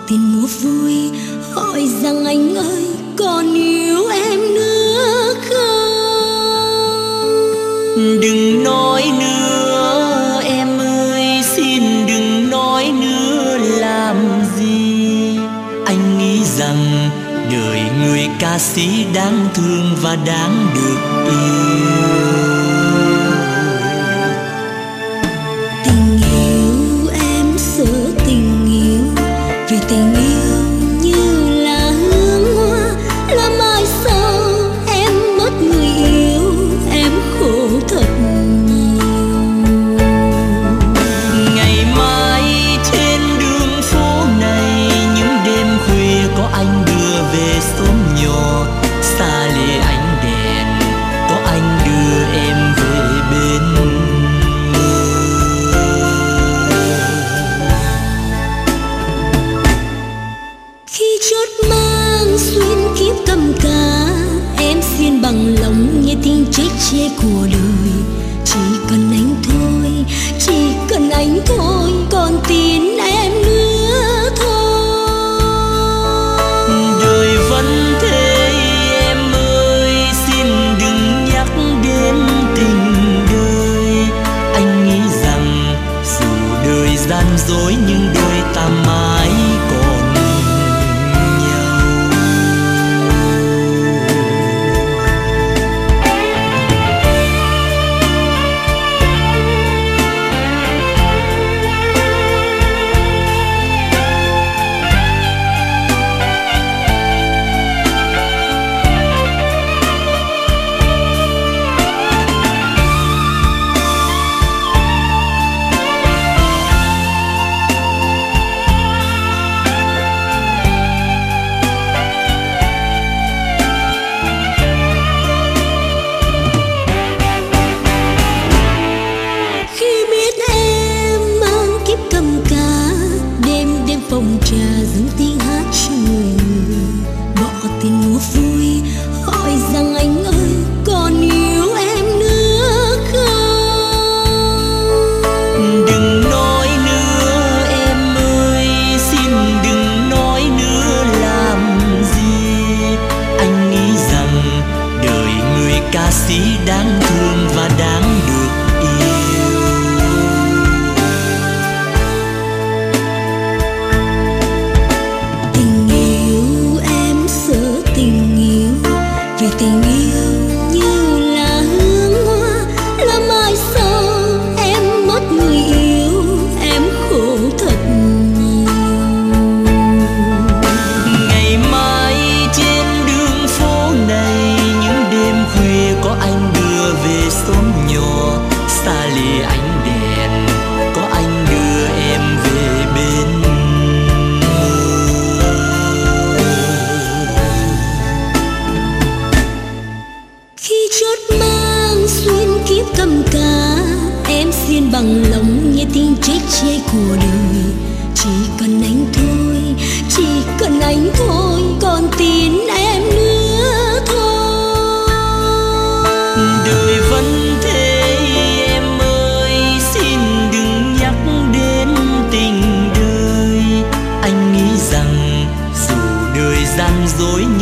tin mua vui, hỏi rằng anh ơi còn yêu em nữa không? Đừng nói nữa em ơi, xin đừng nói nữa làm gì. Anh nghĩ rằng đời người ca sĩ đáng thương và đáng được yêu. Tình yêu em sợ tình yêu, vì tình yêu như là hương hoa, làm mai sau em mất người yêu, em khổ thật nhiều. Ngày mai trên đường phố này, những đêm khuya có anh đưa về xóm nhỏ, xa lìa ánh đèn có anh đưa em về bên. Khi chót mang xuyên kiếp cầm cá, em xin bằng lòng nghe tiếng chết chê của đời. Chỉ cần anh thôi, chỉ cần anh thôi, còn tin em nữa thôi. Đời vẫn thế em ơi, xin đừng nhắc đến tình đời. Anh nghĩ rằng dù đời gian dối nhưng đôi ta mãi còn nhau. Phòng trà dâng tiếng hát cho người, bỏ tiền mua vui, hỏi rằng anh ơi còn yêu em nữa không? Đừng nói nữa em ơi, xin đừng nói nữa làm gì. Anh nghĩ rằng đời người ca sĩ đáng thương và đáng được yêu. Vì tình yêu như là hương hoa, làm mai sau em mất người yêu, em khổ thật nhiều. Ngày mai trên đường phố này, những đêm khuya có anh đưa về xóm nhỏ, xa lìa ánh đèn có anh đưa em về bên. Khi chót mang xuyên kiếp cầm cá, em xin bằng lòng nghe tiếng chết chê của đời. Chỉ cần anh thôi, chỉ cần anh thôi, còn tin em nữa thôi. Đời vẫn thế em ơi, xin đừng nhắc đến tình đời. Anh nghĩ rằng dù đời gian dối